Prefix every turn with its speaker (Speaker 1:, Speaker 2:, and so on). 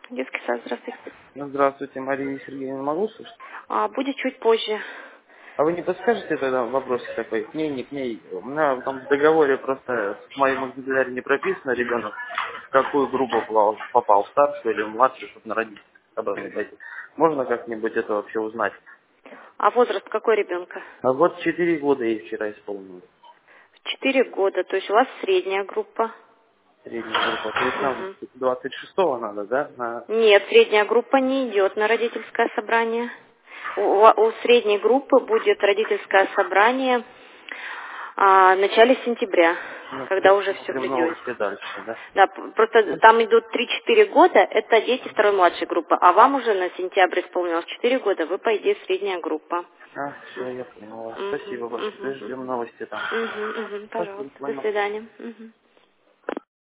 Speaker 1: Детский сад, здравствуйте.
Speaker 2: Ну, здравствуйте, Мария Сергеевна, могу слышать?
Speaker 1: Будет чуть позже.
Speaker 2: А вы не подскажете тогда вопрос такой, к ней, не к ней? У меня там в договоре просто в моем экземпляре не прописано ребенок, в какую группу попал, в старшую или в младшую, чтобы на родителей собрание дойти. Можно как-нибудь это вообще узнать?
Speaker 1: А возраст какой ребенка?
Speaker 2: А вот 4 года ей вчера исполнилось.
Speaker 1: 4 года, то есть у вас средняя группа.
Speaker 2: Средняя группа. То есть нам
Speaker 1: Мгм.
Speaker 2: 26-го надо, да?
Speaker 1: Нет, средняя группа не идет на родительское собрание. У средней группы будет родительское собрание в начале сентября, когда уже все
Speaker 2: Смотрим
Speaker 1: введете.
Speaker 2: новости дальше, да?
Speaker 1: Да, просто там идут 3-4 года, это дети второй младшей группы, а вам уже на сентябрь исполнилось 4 года, вы, по идее, средняя группа.
Speaker 2: Все, я понял.
Speaker 1: Мгм,
Speaker 2: Спасибо
Speaker 1: мгм,
Speaker 2: большое.
Speaker 1: мгм,
Speaker 2: Ждем новости там.
Speaker 1: мгм, мгм,
Speaker 2: Спасибо,
Speaker 1: пожалуйста, до
Speaker 2: понял.
Speaker 1: свидания. Мгм.